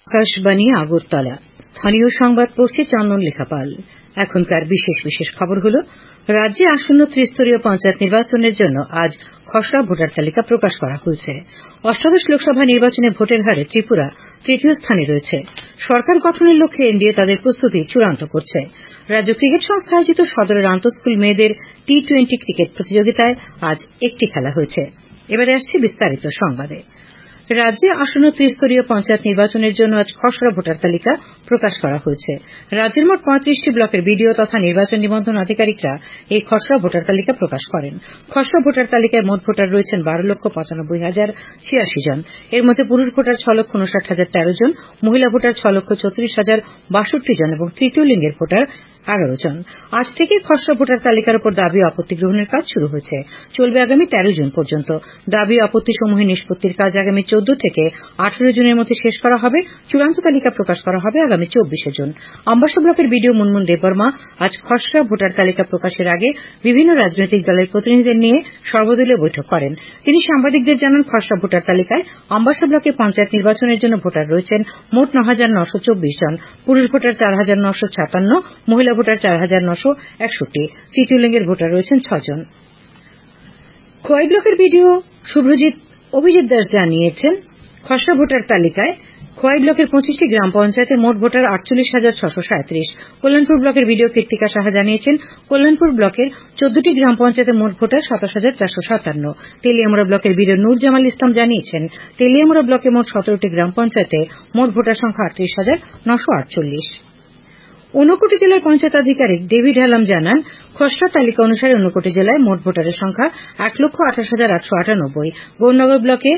আকাশবাণী আগরতলা স্থানীয় সংবাদ পড়ছে চন্দন লেখাপাল। এখনকার বিশেষ বিশেষ খবর হল, রাজ্যে আসন্ন ত্রিস্তরীয় পঞ্চায়েত নির্বাচনের জন্য আজ খসড়া ভোটার তালিকা প্রকাশ করা হয়েছে। অষ্টাদশ লোকসভা নির্বাচনে ভোটের হারে ত্রিপুরা তৃতীয় স্থানে রয়েছে। সরকার গঠনের লক্ষ্যে এনডিএ তাদের প্রস্তুতি চূড়ান্ত করছে। রাজ্য ক্রিকেট সংস্থা আয়োজিত সদরের আন্তঃস্কুল মেয়েদের টি-20 ক্রিকেট প্রতিযোগিতায় আজ একটি খেলা হয়েছে। এবারে আসছে বিস্তারিত সংবাদে। রাজ্যে আসন্ন ত্রিস্তরীয় পঞ্চায়েত নির্বাচনের জন্য আজ খসড়া ভোটার তালিকা প্রকাশ করা হয়েছে। রাজ্যের মোট 35টি ব্লকের বিডিও তথা নির্বাচন নিবন্ধন আধিকারিকরা এই খসড়া ভোটার তালিকা প্রকাশ করেন। খসড়া ভোটার তালিকায় মোট ভোটার রয়েছেন 12,95,086 জন। এর মধ্যে পুরুষ ভোটার 6,59,013 জন, মহিলা ভোটার 6,34,062 জন এবং তৃতীয় লিঙ্গের ভোটার 11 জন। আজ থেকে খসড়া ভোটার তালিকার উপর দাবি ও আপত্তি গ্রহণের কাজ শুরু হয়েছে। চলবে আগামী 13 জুন পর্যন্ত। দাবি ও আপত্তি সমূহের নিষ্পত্তির কাজ আগামী 14 থেকে 18 জুনের মধ্যে শেষ করা হবে। চূড়ান্ত তালিকা প্রকাশ করা হবে আগামী 24 জুন। আমবাসা ব্লকের বিডিও মুনমুন দেববর্মা আজ খসড়া ভোটার তালিকা প্রকাশের আগে বিভিন্ন রাজনৈতিক দলের প্রতিনিধিদের নিয়ে সর্বদলীয় বৈঠক করেন। তিনি সাংবাদিকদের জানান, খসড়া ভোটার তালিকায় আমবাসা ব্লকে পঞ্চায়েত নির্বাচনের জন্য ভোটার রয়েছেন মোট 9,924 জন। পুরুষ ভোটার 4,956, মহিলা ভোটার 4,961, তৃতীয় লিঙ্গের ভোটার রয়েছেন 6 জন। খোয়াই ব্লকের বিডিও শুভ্রজিৎ অভিজিৎ দাস জানিয়েছেন, খসড়া ভোটার তালিকায় খোয়াই ব্লকের 25টি গ্রাম পঞ্চায়েতে মোট ভোটার 48,637। কল্যাণপুর ব্লকের বিডিও কীর্তিকা সাহা জানিয়েছেন, কল্যাণপুর ব্লকের 14টি গ্রাম পঞ্চায়েতে মোট ভোটার 27,457। তেলিয়ামুড়া ব্লকের বিডিও নূর জামাল ইসলাম জানিয়েছেন, তেলিয়ামুড়া ব্লকে মোট 17টি গ্রাম পঞ্চায়েতে মোট ভোটার সংখ্যা 38,948। ঊনকোটি জেলার পঞ্চায়েত আধিকারিক ডেভিড হালাম জানান, খসড়া তালিকা অনুসারে ঊনকোটি জেলায় মোট ভোটারের সংখ্যা 1,28,898। গৌরনগর ব্লকে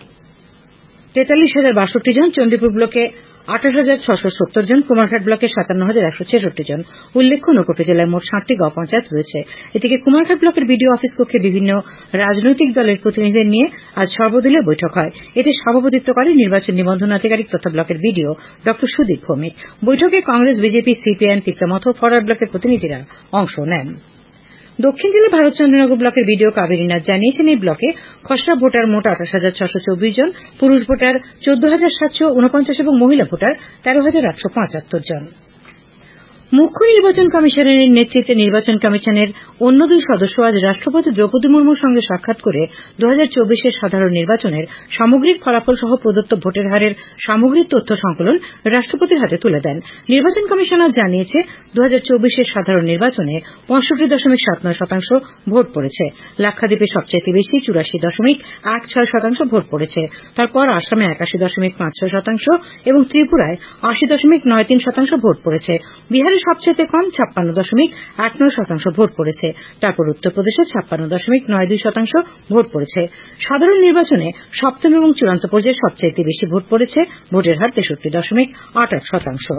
43,062 জন, চণ্ডীপুর ব্লকে 28,670 জন, কুমারঘাট ব্লকে 57,166 জন। উল্লেখ্য, ঊনকোটি জেলায় মোট 60টি গাঁও পঞ্চায়েত রয়েছে। এদিকে কুমারঘাট ব্লকের বিডিও অফিস কক্ষে বিভিন্ন রাজনৈতিক দলের প্রতিনিধিদের নিয়ে আজ সর্বদলীয় বৈঠক হয়। এতে সভাপতিত্ব করেন নির্বাচন নিবন্ধন আধিকারিক তথা ব্লকের বিডিও ড সুদীপ ভৌমিক। বৈঠকে কংগ্রেস, বিজেপি, সিপিআইএম, তিপ্রামথ ও ফরওয়ার্ড ব্লকের প্রতিনিধিরা অংশ নেন। দক্ষিণ জেলার ভারতচন্দ্রনগর ব্লকের বিডিও কাবেরী নাথ জানিয়েছেন, এই ব্লকে খসড়া ভোটার মোট 28,624 জন, পুরুষ ভোটার 14,749 এবং মহিলা ভোটার 13,875 জন। মুখ্য নির্বাচন কমিশনের নেতৃত্বে নির্বাচন কমিশনের অন্য 2 সদস্য আজ রাষ্ট্রপতি দ্রৌপদী মুর্মুর সঙ্গে সাক্ষাৎ করে 2024-এর সাধারণ নির্বাচনের সামগ্রিক ফলাফল সহ প্রদত্ত ভোটের হারের সামগ্রিক তথ্য সংকলন রাষ্ট্রপতির হাতে তুলে দেন। নির্বাচন কমিশন আজ জানিয়েছে, 2024-এর সাধারণ নির্বাচনে 65.79% ভোট পড়েছে। লাক্ষাদ্বীপে সবচেয়ে বেশি 84.16% ভোট পড়েছে। তারপর আসামে 81.56% এবং ত্রিপুরায় 80.93% ভোট পড়েছে। বিহারে সবচেয়ে কম 56.19% ভোট পড়েছে। তারপর উত্তরপ্রদেশে 56.92% ভোট পড়েছে। সাধারণ নির্বাচনে সপ্তম এবং চূড়ান্ত পর্যায়ে সবচেয়ে বেশি ভোট পড়েছে। ভোটের হার 63.88%।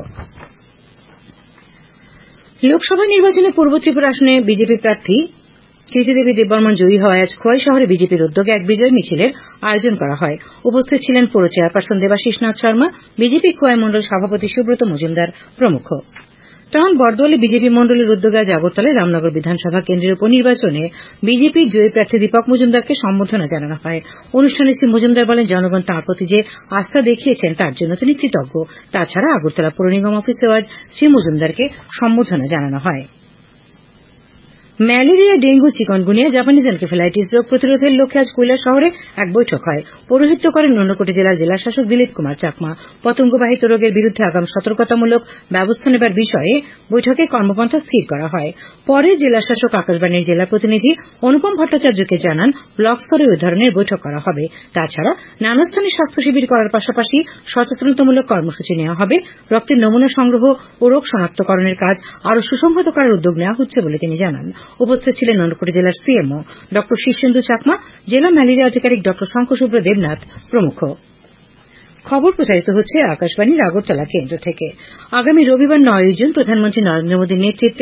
লোকসভা নির্বাচনে পূর্ব ত্রিপুরা আসনে বিজেপি প্রার্থী কীর্তিদেবী দেববর্মন জয়ী হওয়ায় আজ খোয়াই শহরে বিজেপির উদ্যোগে এক বিজয় মিছিলের আয়োজন করা হয়। উপস্থিত ছিলেন পৌর চেয়ারপারসন দেবাশিস নাথ শর্মা, বিজেপি খোয়াই মণ্ডল সভাপতি সুব্রত মজুমদার প্রমুখ। টাউন বরদোয়ালি বিজেপি মণ্ডলের উদ্যোগে আজ আগরতলায় রামনগর বিধানসভা কেন্দ্রের উপনির্বাচনে বিজেপির জয়ী প্রার্থী দীপক মজুমদারকে সম্বর্ধনা জানানো হয়। অনুষ্ঠানে শ্রী মজুমদার বলেন, জনগণ তাঁর প্রতি যে আস্থা দেখিয়েছেন তার জন্য তিনি কৃতজ্ঞ। তাছাড়া আগরতলা পৌর নিগম অফিসেও আজ শ্রী মজুমদারকে সম্বর্ধনা জানানো হয়। Malaria, dengue, chikungunya, Japanese encephalitis রোগ প্রতিরোধের লক্ষ্যে আজ কৈলাসহরে এক বৈঠক হয়। পৌরোহিত্য করেন ঊনকোটি জেলার জেলাশাসক দিলীপ কুমার চাকমা। পতঙ্গবাহিত রোগের বিরুদ্ধে আগাম সতর্কতামূলক ব্যবস্থা নেবার বিষয়ে বৈঠকে কর্মপন্থা স্থির করা হয়। পরে জেলাশাসক আকাশবাণীর জেলা প্রতিনিধি অনুপম ভট্টাচার্যকে জানান, ব্লক স্তরে ওই ধরনের বৈঠক করা হবে। তাছাড়া নানা স্থানে স্বাস্থ্য শিবির করার পাশাপাশি সচেতনতামূলক কর্মসূচি নেওয়া হবে। রক্তের নমুনা সংগ্রহ ও রোগ শনাক্তকরণের কাজ আরও সুসংহত করার উদ্যোগ নেওয়া হচ্ছে বলে তিনি জানান। উপস্থিত ছিলেন ঊনকোটি জেলার সিএমও ড শীর্ষেন্দু চাকমা, জেলা ম্যালেরিয়া আধিকারিক ড শঙ্খশুভ্র দেবনাথ প্রমুখ। খবর প্রচারিত হচ্ছে আকাশবাণীর আগরতলা কেন্দ্র থেকে। আগামী রবিবার 9 জুন প্রধানমন্ত্রী নরেন্দ্র মোদীর নেতৃত্বে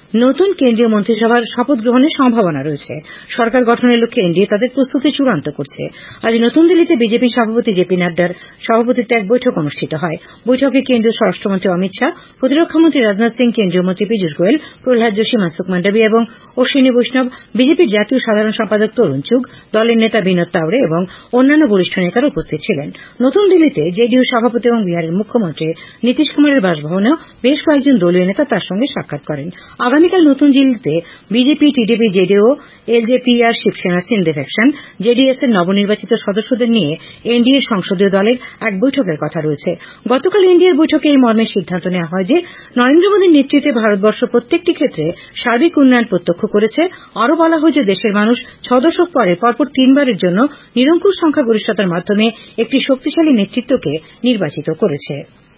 নতুন কেন্দ্রীয় মন্ত্রিসভার শপথ গ্রহণের সম্ভাবনা রয়েছে। সরকার গঠনের লক্ষ্যে এনডিএ তাদের প্রস্তুতি চূড়ান্ত করছে। আজ নতুন দিল্লিতে বিজেপি সভাপতি জেপি নাড্ডার সভাপতিত্বে এক বৈঠক অনুষ্ঠিত হয়। বৈঠকে কেন্দ্রীয় স্বরাষ্ট্রমন্ত্রী অমিত শাহ, প্রতিরক্ষামন্ত্রী রাজনাথ সিং, কেন্দ্রীয় মন্ত্রী পীযূষ গোয়েল, প্রহ্লাদ যোশী, মনসুখ মান্ডাভিয়া এবং অশ্বিনী বৈষ্ণব, বিজেপির জাতীয় সাধারণ সম্পাদক তরুণ চুগ, দলের নেতা বিনোদ তাওড়ে এবং অন্যান্য বরিষ্ঠ নেতারা উপস্থিত ছিলেন। নতুন দিল্লিতে জেডিইউ সভাপতি এবং বিহারের মুখ্যমন্ত্রী নীতিশ কুমারের বাসভবনেও বেশ কয়েকজন দলীয় নেতা তার সঙ্গে সাক্ষাৎ করেন। আগামীকাল নতুন দিল্লিতে বিজেপি, টিডিপি, জেডিইউ, এলজেপি আর শিবসেনা সিন্ধে ফ্যাকশন, জেডিএস এর নবনির্বাচিত সদস্যদের নিয়ে এনডিএর সংসদীয় দলের এক বৈঠকের কথা রয়েছে। গতকাল এনডিএর বৈঠকে এই মর্মে সিদ্ধান্ত নেওয়া হয় যে নরেন্দ্র মোদীর নেতৃত্বে ভারতবর্ষ প্রত্যেকটি ক্ষেত্রে সার্বিক উন্নয়ন প্রত্যক্ষ করেছে। আরও বলা হয় যে দেশের মানুষ 6 দশক পরে পরপর 3বারের জন্য নিরঙ্কুশ সংখ্যাগরিষ্ঠতার মাধ্যমে একটি শক্তিশালী নেতৃত্বকে নির্বাচিত করেছে।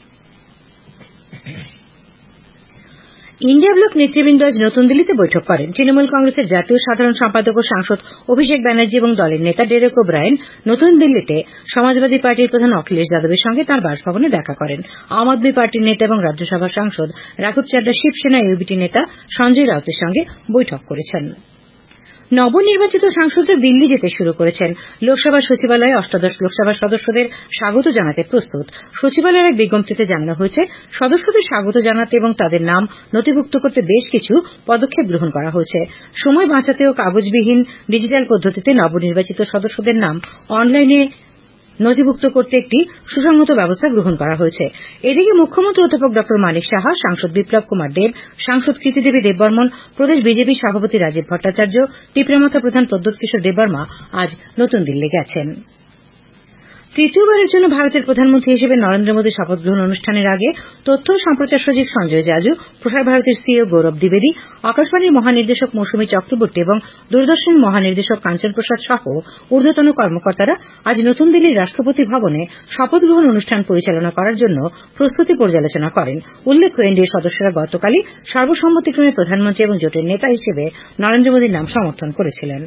ইন্ডিয়া ব্লক নেতৃবৃন্দ আজ নতুন দিল্লিতে বৈঠক করেন। তৃণমূল কংগ্রেসের জাতীয় সাধারণ সম্পাদক ও সাংসদ অভিষেক ব্যানার্জি এবং দলের নেতা ডেরেক ওব্রায়েন নতুন দিল্লিতে সমাজবাদী পার্টির প্রধান অখিলেশ যাদবের সঙ্গে তাঁর বাসভবনে দেখা করেন। আম আদমি পার্টির নেতা এবং রাজ্যসভার সাংসদ রাঘব চাড্ডা শিবসেনা ইউবিটি নেতা সঞ্জয় রাউতের সঙ্গে বৈঠক করেছেন। নবনির্বাচিত সাংসদরা দিল্লি যেতে শুরু করেছেন। লোকসভা সচিবালয়ে অষ্টাদশ লোকসভা সদস্যদের স্বাগত জানাতে প্রস্তুত। সচিবালয়ের এক বিজ্ঞপ্তিতে জানানো হয়েছে, সদস্যদের স্বাগত জানাতে এবং তাদের নাম নথিভুক্ত করতে বেশ কিছু পদক্ষেপ গ্রহণ করা হয়েছে। সময় বাঁচাতে ও কাগজবিহীন ডিজিটাল পদ্ধতিতে নবনির্বাচিত সদস্যদের নাম অনলাইনে নথিভুক্ত করতে একটি সুসংহত ব্যবস্থা গ্রহণ করা হয়েছে। এদিকে মুখ্যমন্ত্রী অধ্যাপক ড মানিক সাহা, সাংসদ বিপ্লব কুমার দেব, সাংসদ কৃতিদেবী দেববর্মন, প্রদেশ বিজেপি সভাপতি রাজীব ভট্টাচার্য, টিপরামথা প্রধান প্রদ্যোৎ কিশোর দেববর্মা আজ নতুন দিল্লি গেছেন। তৃতীয়বারের জন্য ভারতের প্রধানমন্ত্রী হিসেবে নরেন্দ্র মোদী শপথ গ্রহণ অনুষ্ঠানের আগে তথ্য ও সম্প্রচার সচিব সঞ্জয় জাজু, প্রসার ভারতীর সিইও গৌরব দ্বিবেদী, আকাশবাণীর মহানির্দেশক মৌসুমী চক্রবর্তী এবং দূরদর্শনের মহানির্দেশক কাঞ্চন প্রসাদ সহ ঊর্ধ্বতন কর্মকর্তারা আজ নতুন দিল্লির রাষ্ট্রপতি ভবনে শপথ গ্রহণ অনুষ্ঠান পরিচালনা করার জন্য প্রস্তুতি পর্যালোচনা করেন। উল্লেখ্য, এনডিএ সদস্যরা গতকালই সর্বসম্মতিক্রমে প্রধানমন্ত্রী এবং জোটের নেতা হিসেবে নরেন্দ্র মোদীর নাম সমর্থন করেছিলেন।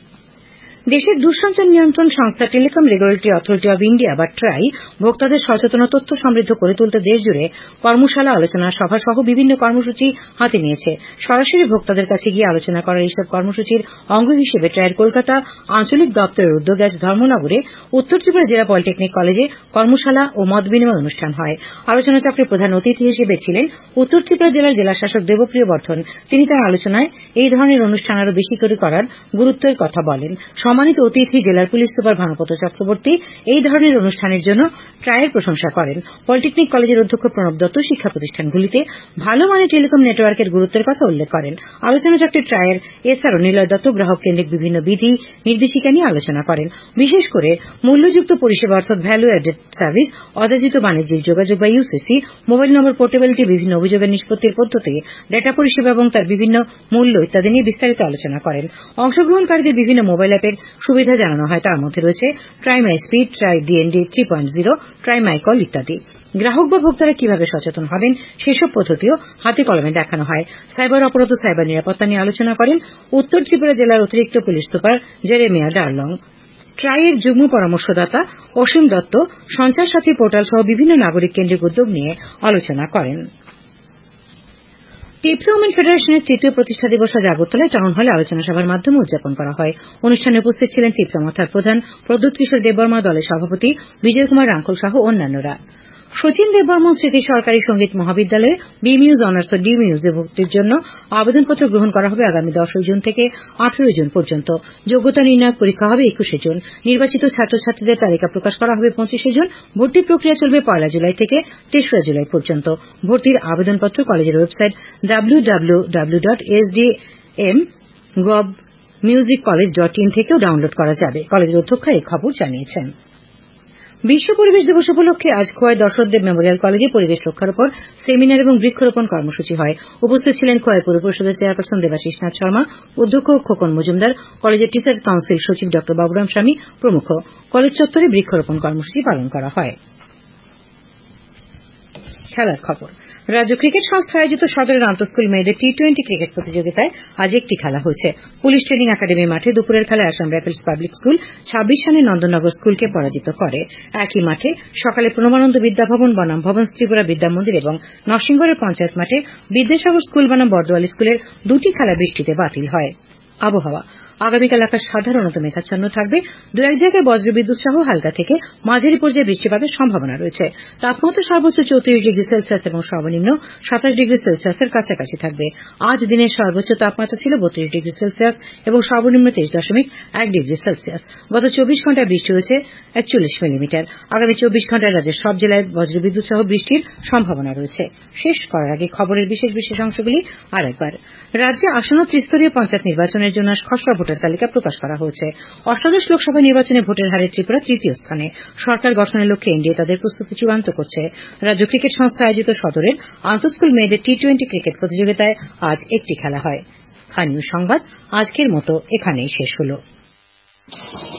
দেশের দূরসঞ্চার নিয়ন্ত্রণ সংস্থা Telecom Regulatory Authority of India বা ট্রাই ভোক্তাদের সচেতন ও তথ্য সমৃদ্ধ করে তুলতে দেশজুড়ে কর্মশালা, আলোচনা সভা সহ বিভিন্ন কর্মসূচি হাতে নিয়েছে। সরাসরি ভোক্তাদের কাছে গিয়ে আলোচনা করার এইসব কর্মসূচির অঙ্গ হিসেবে ট্রাইয়ের কলকাতা আঞ্চলিক দপ্তরের উদ্যোগে আজ ধর্মনগরে উত্তর ত্রিপুরা জেলা পলিটেকনিক কলেজে কর্মশালা ও মত বিনিময় অনুষ্ঠান হয়। আলোচনা চক্রে প্রধান অতিথি হিসেবে ছিলেন উত্তর ত্রিপুরা জেলার জেলাশাসক দেবপ্রিয় বর্ধন। তিনি তাঁর আলোচনায় এই ধরনের অনুষ্ঠান আরও বেশি করে করার গুরুত্বের কথা বলেন। সম্মানিত অতিথি জেলার পুলিশ সুপার ভানুপত চক্রবর্তী এই ধরনের অনুষ্ঠানের জন্য ট্রাইয়ের প্রশংসা করেন। পলিটেকনিক কলেজের অধ্যক্ষ প্রণব দত্ত শিক্ষা প্রতিষ্ঠানগুলিতে ভালো মানের টেলিকম নেটওয়ার্কের গুরুত্বের কথা উল্লেখ করেন। আলোচনা চক্রে ট্রাইয়ের এসআরও নিলয় দত্ত গ্রাহক কেন্দ্রিক বিভিন্ন বিধি নির্দেশিকা নিয়ে আলোচনা করেন। বিশেষ করে মূল্যযুক্ত পরিষেবা অর্থাৎ ভ্যালু অ্যাডেড সার্ভিস, অযাচিত বাণিজ্যিক যোগাযোগ বা ইউসিসি, মোবাইল নম্বর পোর্টেবিলিটি, বিভিন্ন অভিযোগের নিষ্পত্তির পদ্ধতি, ডেটা পরিষেবা এবং তার বিভিন্ন মূল্য ইত্যাদি নিয়ে বিস্তারিত আলোচনা করেন। অংশগ্রহণকারীদের বিভিন্ন মোবাইল অ্যাপের সুবিধা জানানো হয়। তার মধ্যে রয়েছে TRAI my speed, TRAI DND 3.0, TRAI my call ইত্যাদি। গ্রাহক বা ভোক্তারা কিভাবে সচেতন হবেন সেসব পদ্ধতিও হাতে কলমে দেখানো হয়। সাইবার অপরাধ ও সাইবার নিরাপত্তা নিয়ে আলোচনা করেন উত্তর ত্রিপুরা জেলার অতিরিক্ত পুলিশ সুপার জেরেমিয়া ডার্লং। ট্রাইয়ের যুগ্ম পরামর্শদাতা অসীম দত্ত সঞ্চার সাথী পোর্টাল সহ বিভিন্ন নাগরিক কেন্দ্রিক উদ্যোগ নিয়ে আলোচনা করেন। ত্রিপুরা ওমেন ফেডারেশনের তৃতীয় প্রতিষ্ঠা দিবস আজ আগরতলায় টাউন হলে আলোচনা সভার মাধ্যমে উদযাপন করা হয়। অনুষ্ঠানে উপস্থিত ছিলেন টিপরামথার প্রধান প্রদ্যোৎ কিশোর দেববর্মা, দলের সভাপতি বিজয় কুমার রাঙ্খল সহ অন্যান্যরা। শচীন দেববর্মন স্মৃতি সরকারি সঙ্গীত মহাবিদ্যালয়ে বি মিউজ অনার্স ও ডি মিউজে ভর্তির জন্য আবেদনপত্র গ্রহণ করা হবে আগামী 10 জুন থেকে 18 জুন পর্যন্ত। যোগ্যতা নির্ণায়ক পরীক্ষা হবে 21 জুন। নির্বাচিত ছাত্রছাত্রীদের তালিকা প্রকাশ করা হবে 25 জুন। ভর্তি প্রক্রিয়া চলবে 1 জুলাই থেকে 3রা জুলাই পর্যন্ত। ভর্তির আবেদনপত্র কলেজের ওয়েবসাইট www.sdmgovmusiccollege.in থেকেও ডাউনলোড করা যাবে। কলেজের অধ্যক্ষ এই খবর জানিয়েছেন। বিশ্ব পরিবেশ দিবস উপলক্ষে আজ খোয়াই দশরথদেব মেমোরিয়াল কলেজে পরিবেশ রক্ষার উপর সেমিনার এবং বৃক্ষরোপণ কর্মসূচি হয়। উপস্থিত ছিলেন খোয়াই পৌর পরিষদের চেয়ারপারসন দেবাশিস নাথ শর্মা, অধ্যক্ষ খোকন মজুমদার, কলেজের টিচার কাউন্সিল সচিব ড বাবুরাম স্বামী প্রমুখ। কলেজ চত্বরে বৃক্ষরোপণ কর্মসূচি পালন করা হয়। খেলার খবর। রাজ্য ক্রিকেট সংস্থা আয়োজিত সদরের আন্তঃস্কুল মেয়েদের টি-20 ক্রিকেট প্রতিযোগিতায় আজ একটি খেলা হয়েছে। পুলিশ ট্রেনিং একাডেমি মাঠে দুপুরের খেলায় আসাম রাইফেলস পাবলিক স্কুল 26 রানে নন্দননগর স্কুলকে পরাজিত করে। একই মাঠে সকালে প্রণবানন্দ বিদ্যাভবন বনাম ভবন ত্রিপুরা বিদ্যামন্দির এবং নরসিংগড়ের পঞ্চায়েত মাঠে বিদ্যাসাগর স্কুল বনাম বর্দোয়ালি স্কুলের দুটি খেলা বৃষ্টিতে বাতিল হয়। আবহাওয়া আগামীকাল আকাশ সাধারণত মেঘাচ্ছন্ন থাকবে। দু এক জায়গায় বজ্রবিদ্যুৎ সহ হালকা থেকে মাঝারি পর্যায়ে বৃষ্টিপাতের সম্ভাবনা রয়েছে। তাপমাত্রা সর্বোচ্চ 34 ডিগ্রি সেলসিয়াস এবং সর্বনিম্ন 27 ডিগ্রি সেলসিয়াসের কাছাকাছি থাকবে। আজ দিনের সর্বোচ্চ তাপমাত্রা ছিল 32 ডিগ্রি সেলসিয়াস এবং সর্বনিম্ন 23.1 ডিগ্রি সেলসিয়াস। গত 24 ঘন্টায় বৃষ্টি হয়েছে 41 মিলিমিটার। আগামী 24 ঘন্টায় রাজ্যের সব জেলায় বজ্রবিদ্যুৎ সহ বৃষ্টির সম্ভাবনা রয়েছে। শেষ করার আগে খবরের বিশেষ অংশগুলি আরেকবার। রাজ্যে আসন্ন ত্রিস্তরীয় পঞ্চায়েত নির্বাচনের জন্য খসড়া ভোটার তালিকা প্রকাশ করা হয়েছে। অষ্টাদশ লোকসভা নির্বাচনে ভোটের হারে ত্রিপুরা তৃতীয় স্থানে। সরকার গঠনের লক্ষ্যে এনডিএ তাদের প্রস্তুতি চূড়ান্ত করছে। রাজ্য ক্রিকেট সংস্থা আয়োজিত সদরের আন্তঃস্কুল মেয়েদের টি-20 ক্রিকেট প্রতিযোগিতায় আজ একটি খেলা হয়। স্থানীয় সংবাদ আজকের মতো এখানেই শেষ হলো।